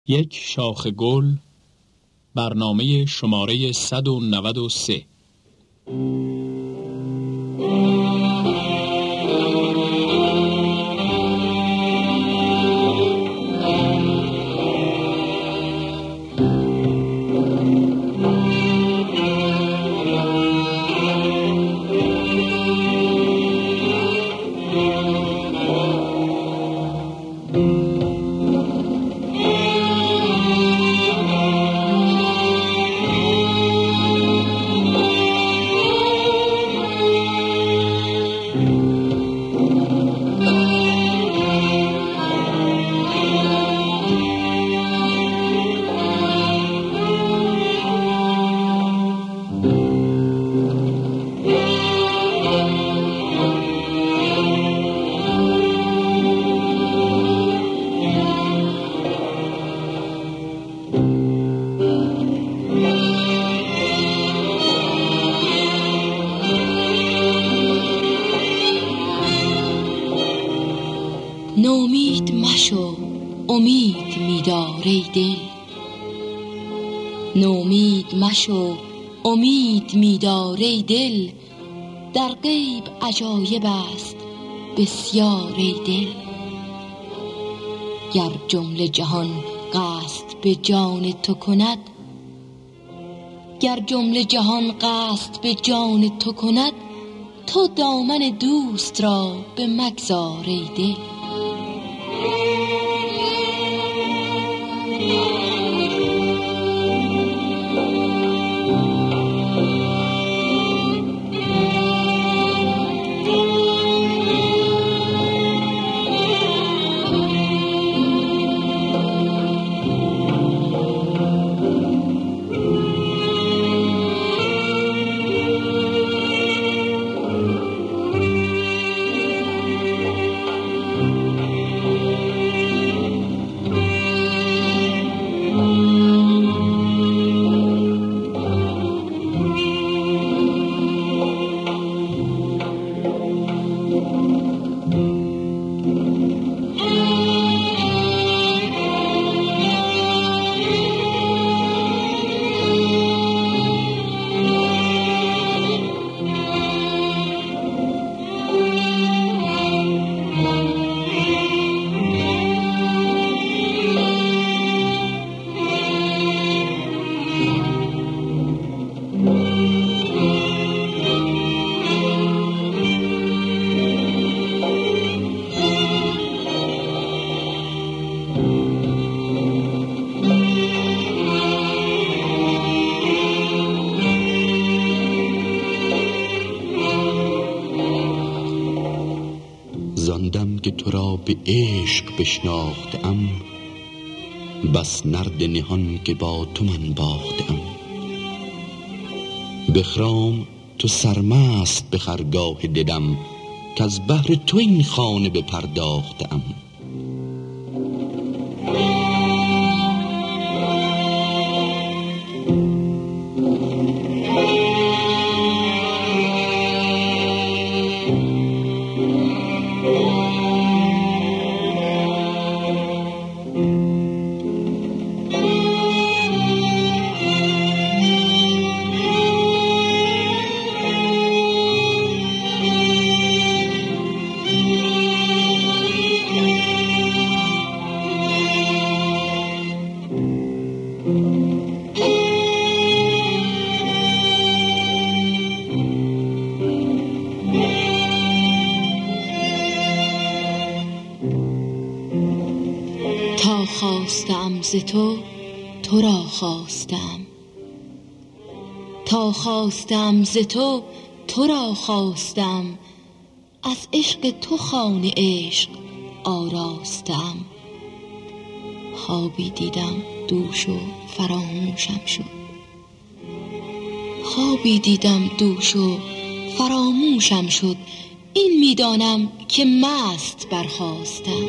یک شاخ گل، برنامه شماره 193. نومید مشو، امید می‌دار ای دل. نومید مشو، امید می‌دار ای دل. در غیب عجایب است بسیار ای دل. گر جمله جهان قصد به جان تو کند، گر جمله جهان قصد به جان تو کند، تو دامن دوست را به مگذار ای دل. زاندم که تو را به عشق بشناختم، بس نرد نهان که با تو من باختم. بخرام تو سرمست به خرگاه دلم، که از بهر تو این خانه بپرداختم. تا خواستم ز تو، تو را خواستم. تا خواستم ز تو، تو را خواستم. از عشق تو خانه عشق آراستم. خوابی دیدم دوش و فراموشم شد. خوابی دیدم دوش و فراموشم شد. این میدانم که مست برخاستم.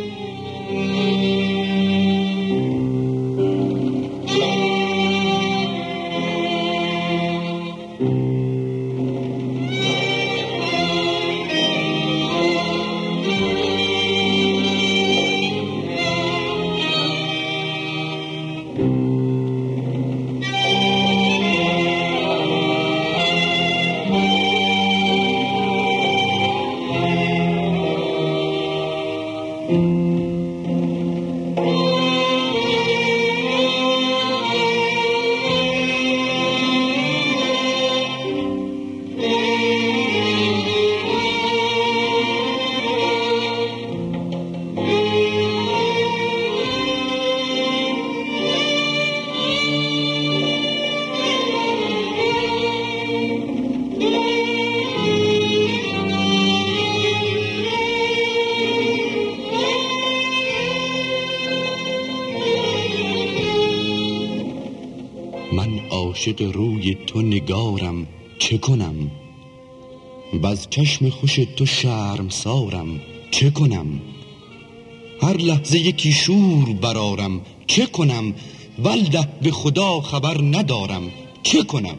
عاشق روی تو نگارم چه کنم؟ وز چشم خوش تو شرمسارم چه کنم؟ هر لحظه یکی شور برارم چه کنم؟ والله به خدا خبر ندارم چه کنم؟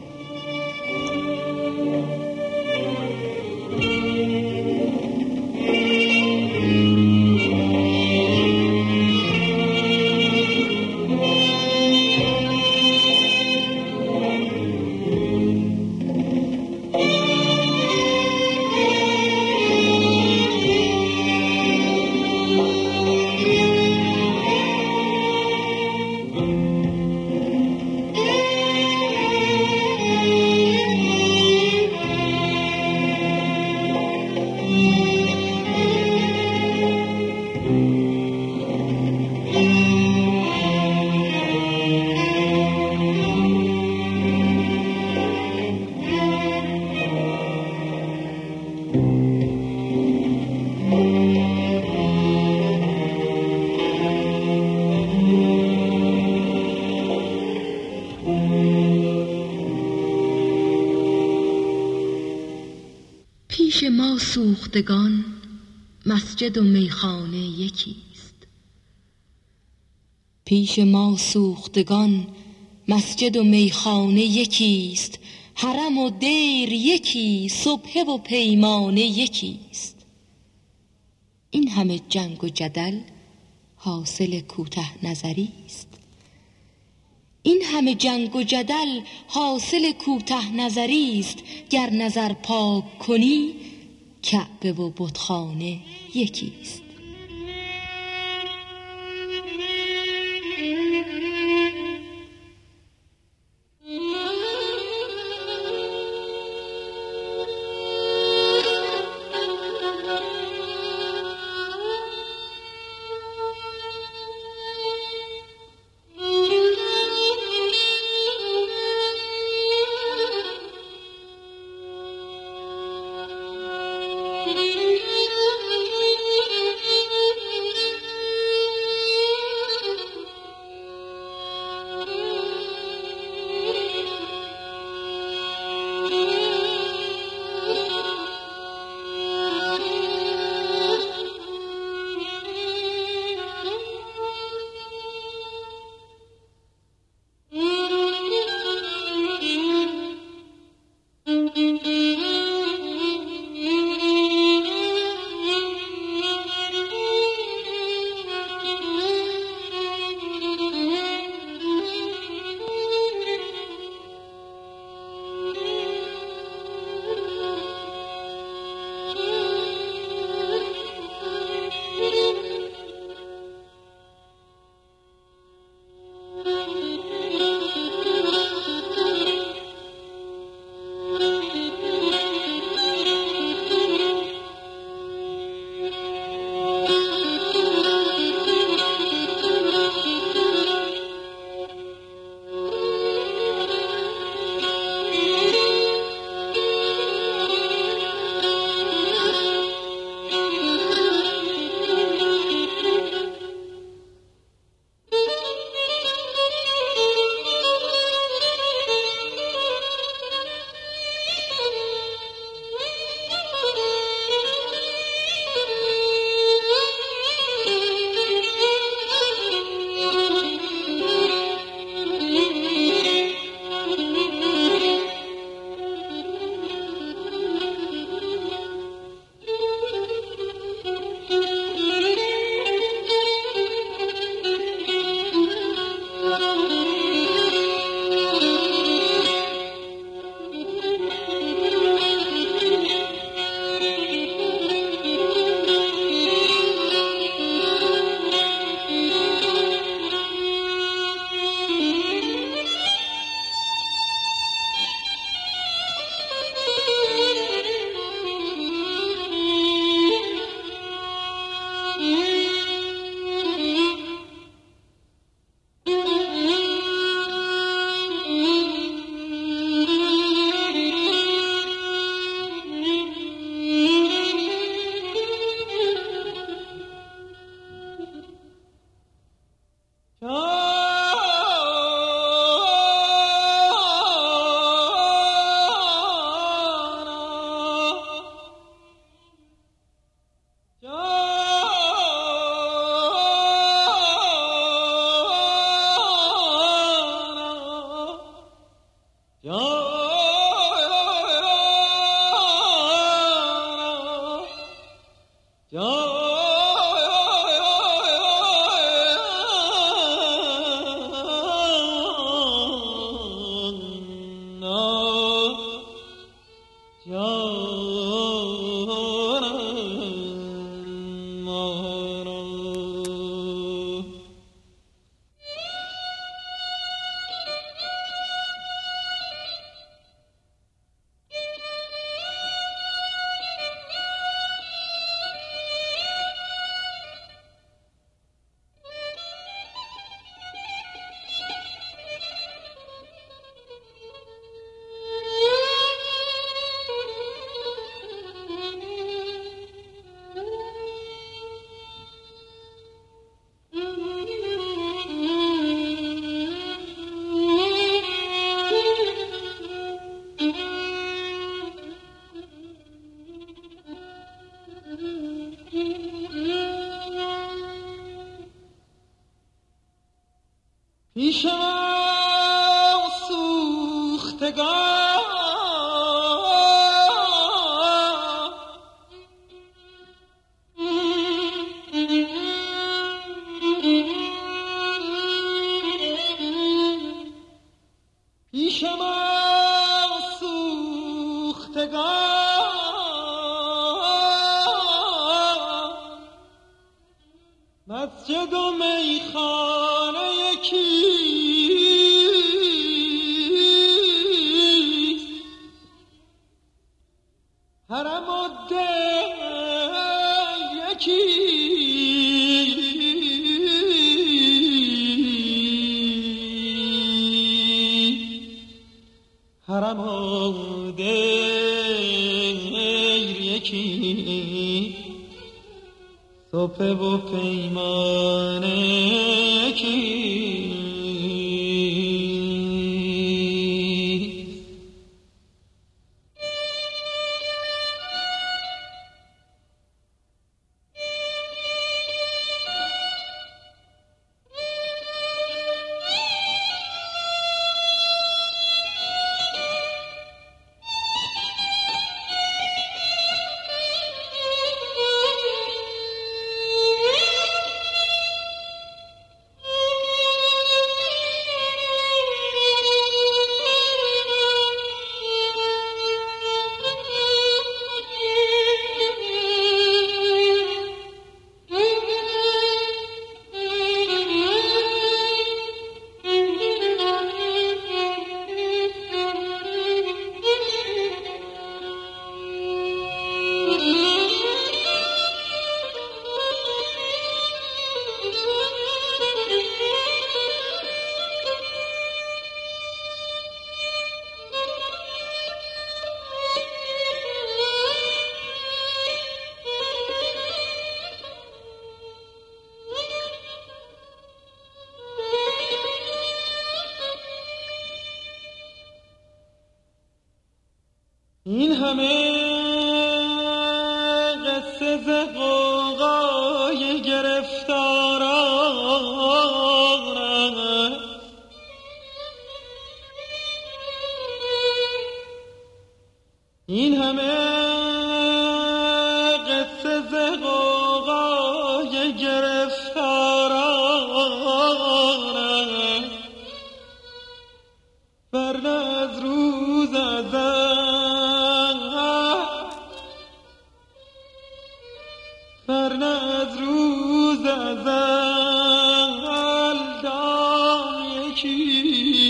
پیش ما سوختگان مسجد و میخانه یکیست. پیش ما سوختگان مسجد و میخانه یکیست. حرم و دیر یکی، صبح و پیمانه یکیست. این همه جنگ و جدل حاصل کوته نظری است. این همه جنگ و جدل حاصل کوته نظری است. گر نظر پاک کنی کعبه و بتخانه یکیست. پیش ما سوختگان پیش ما سوختگان مسجد و میخانه یکیست حرم و ده یکی حرم و دیر یکی صبح و پیمانه یکی این همه قصه ز غوغای گرفتاران این همه قصه ز غوغای گرفتاران ورنه از روز ورنه از روز ازل دان یکی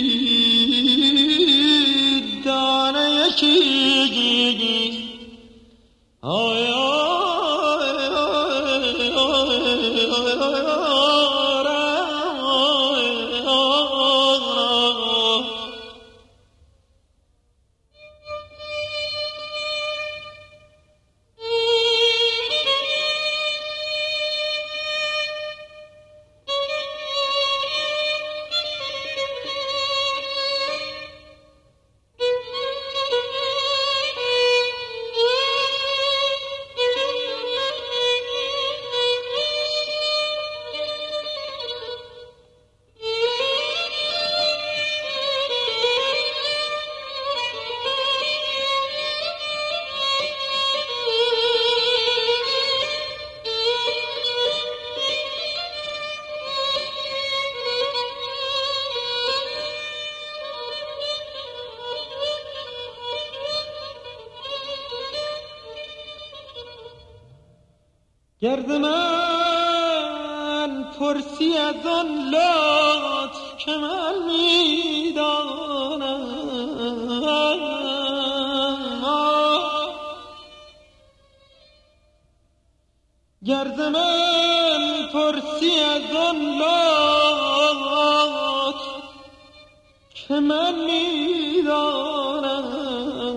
دانه یکی آی آی آی گرد من پرسی از آن لطف که من میدانم گرد من پرسی از آن لطف که من میدانم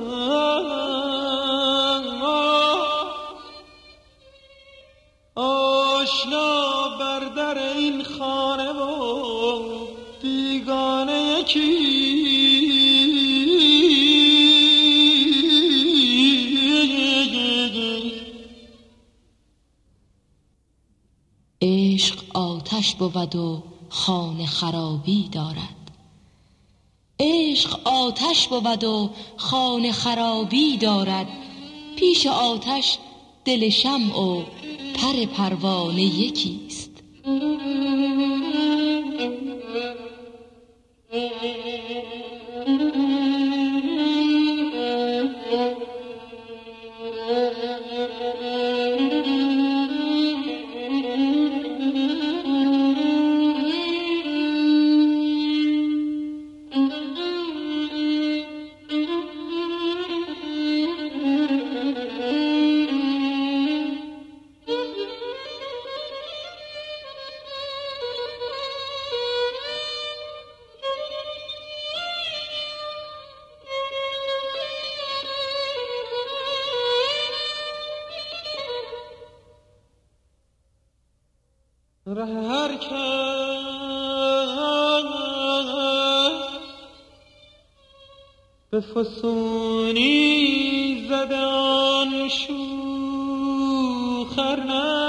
آشنا بر در این خانه و بیگانه یکی عشق آتش بود و خانه خرابی دارد. عشق آتش بود و خانه خرابی دارد، پیش آتش دل شمع و پر پروانه یکیست. ره هر کس به فسونی زده آن شوخر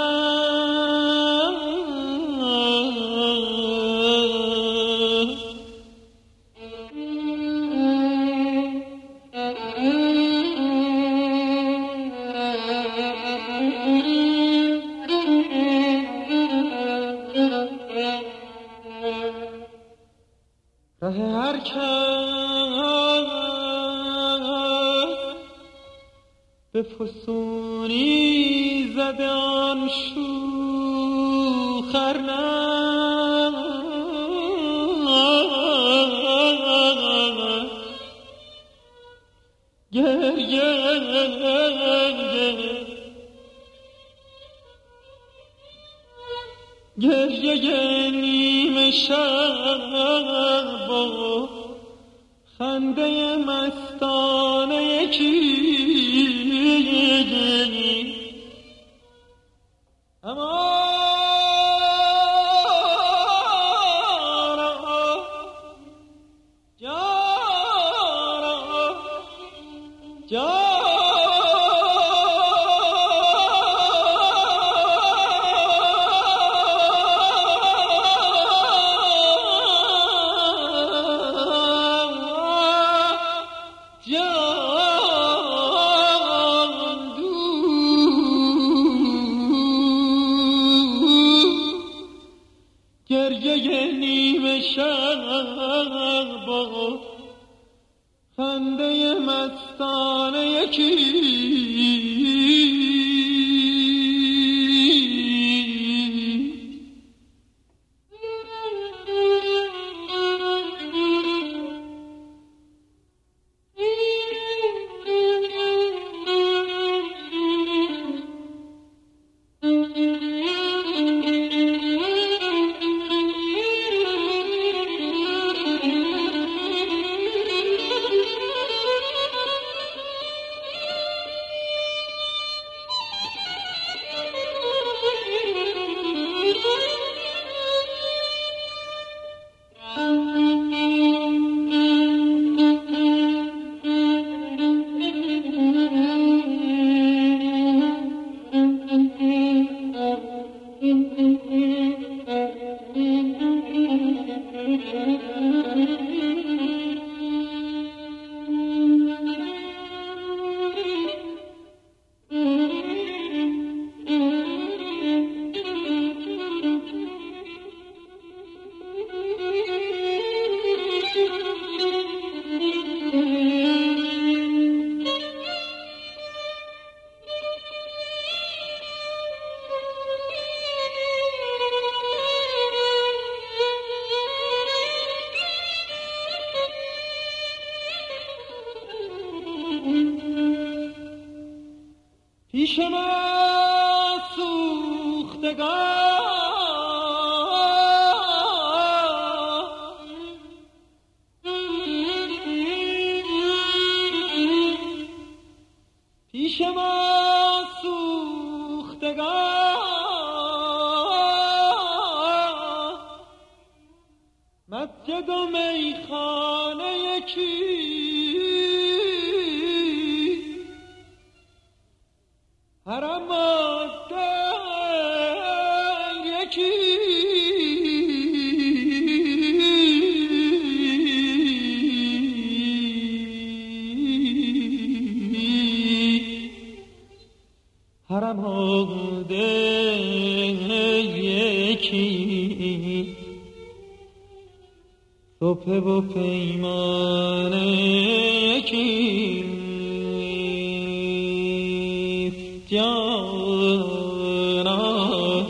ره هر کس به فسونی زده آن شوخر گریه نیمه شب و خنده مستانه یکی اما گریه نیمه شب و خنده مستانه یکی پیش ما سوختگان پیش ما سوختگان مسجد و میخانه یکی حرم و در یکی صبح و پیمانه کیست جانا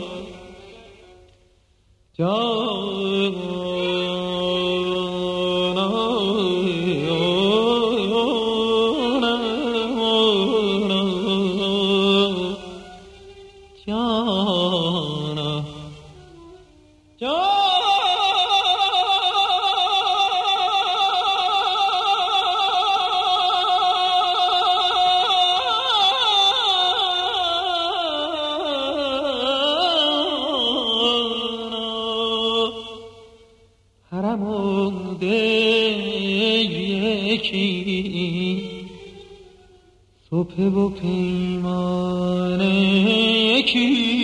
صبح و پیمانه کی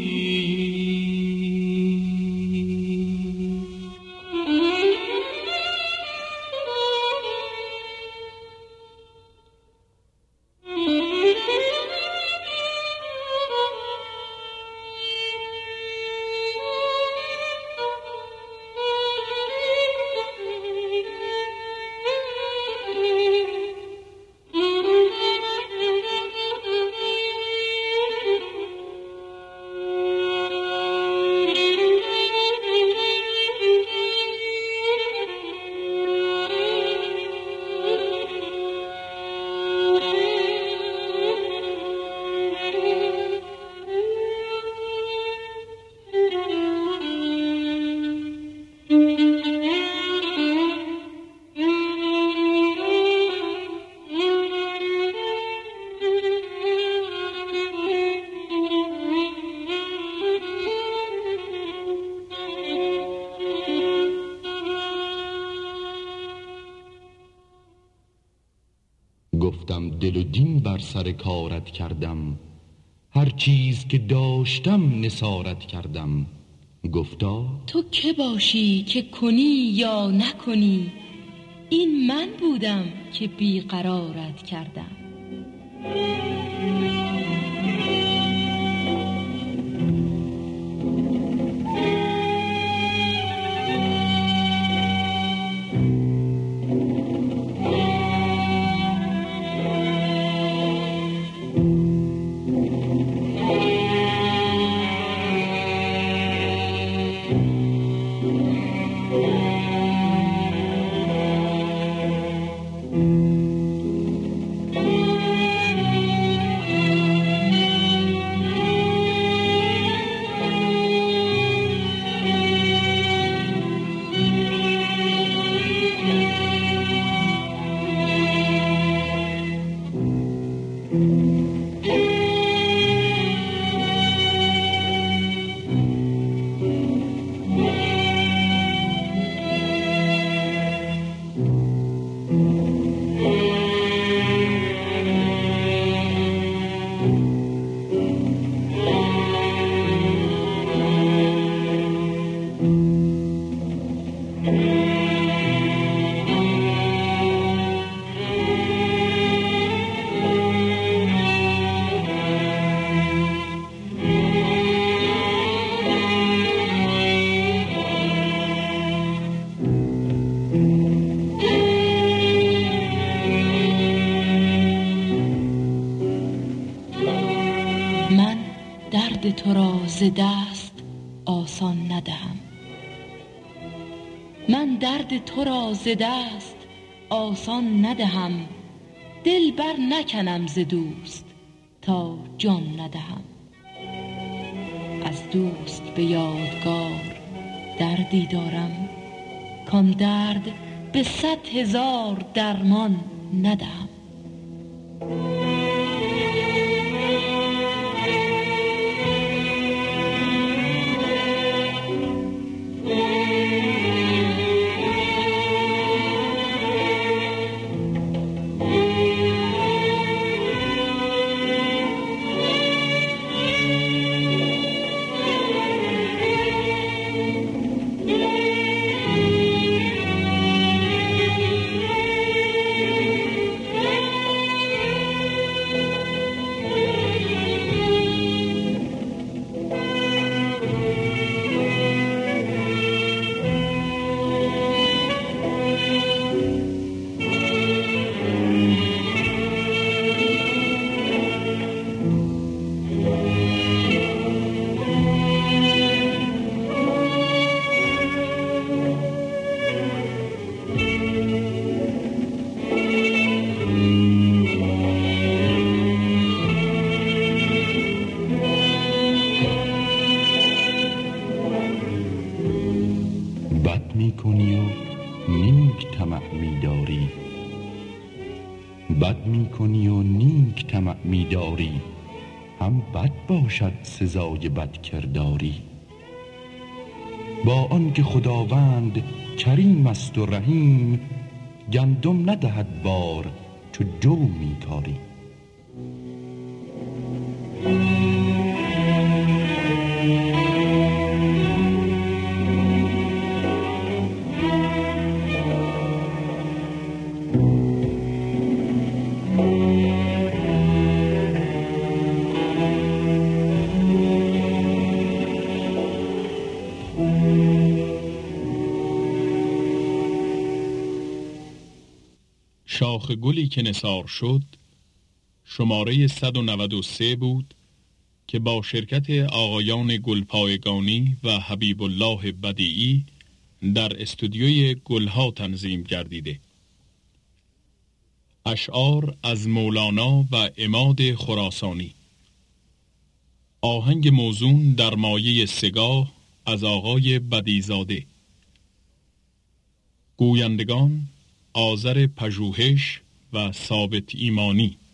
گفتم دل و دین بر سر کارت کردم، هر چیز که داشتم نثارت کردم. گفتا تو که باشی که کنی یا نکنی، این من بودم که بیقرارت کردم. تو را ز دست آسان ندهم، من درد تو را ز دست آسان ندهم. دل بر نکنم ز دوست تا جان ندهم. از دوست به یادگار دردی دارم، کان درد به 100,000 درمان ندهم. طمع می‌داری، بد می‌کنی و نیک طمع می‌داری، هم بد باشد سزای بد کرداری. با آنکه خداوند کریم است و رحیم، گندم ندهد بار چو جو می‌کاری. شاخ گلی که نثار شد شماره 193 بود که با شرکت آقایان گلپایگانی و حبیب الله بدیعی در استودیوی گلها تنظیم گردیده. اشعار از مولانا و عماد خراسانی. آهنگ موزون در مایه سگاه از آقای بدیزاده. گویندگان آذر پژوهش و ثابت ایمانی.